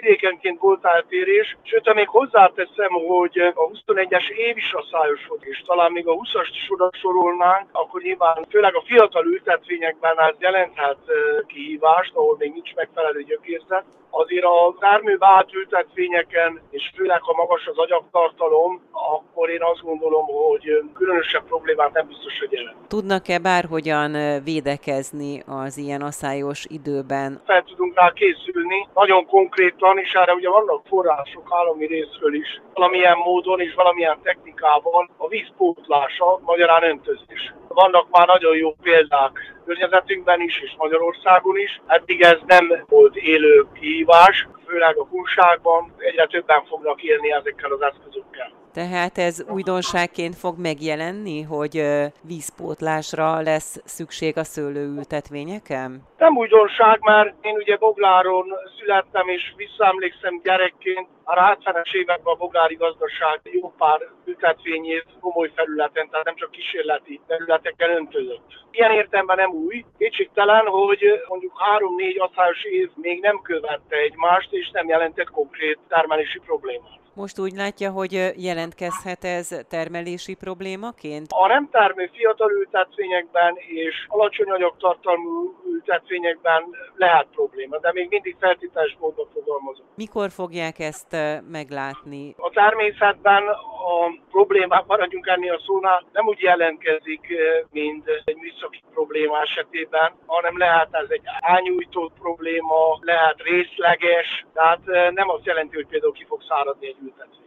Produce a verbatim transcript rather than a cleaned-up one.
vidékenként volt eltérés, sőt, még hozzáteszem, hogy a huszonegyes év is asszályos volt, és talán még a húszast is oda sorolnánk, akkor nyilván főleg a fiatal ültetvényekben ez jelenthet kihívást, ahol még nincs megfelelő gyökérzet. Azért a termőbe állt ültetvényeken, és főleg ha magas az agyagtartalom, akkor én azt gondolom, hogy különösebb problémát nem biztos, hogy jelent. Tudnak-e bárhogyan védekezni az ilyen asszályos időben? Fel tudunk rá készülni, nagyon konkrétan, és erre ugye vannak források állami részről is, valamilyen módon és valamilyen technikával a vízpótlása, magyarán öntözés. Vannak már nagyon jó példák környezetünkben is, és Magyarországon is. Eddig ez nem volt élő kihívás, főleg a kunságban, egyre többen fognak élni ezekkel az eszközökkel. Tehát ez újdonságként fog megjelenni, hogy vízpótlásra lesz szükség a szőlőültetvényeken? Nem újdonság, mert én ugye Bogláron születtem, és visszaemlékszem gyerekként, a hetvenes években a boglári gazdaság jó pár ültetvényét komoly felületen, tehát nem csak kísérleti területeken öntözött. Ilyen értelemben nem új. Kétségtelen, hogy mondjuk három-négy asszályos év még nem követte egymást, és nem jelentett konkrét termelési problémát. Most úgy látja, hogy jelentkezhet ez termelési problémaként? A nem termő fiatal ültetvényekben és alacsony anyagtartalmú ültetvényekben lehet probléma, de még mindig feltételes módon fogalmazok. Mikor fogják ezt meglátni? A természetben a problémák, maradjunk ennél a szónál, nem úgy jelentkezik, mint egy műszaki probléma esetében, hanem lehet ez egy ányújtott probléma, lehet részleges, tehát nem azt jelenti, hogy például ki fog száradni egy ültetvény.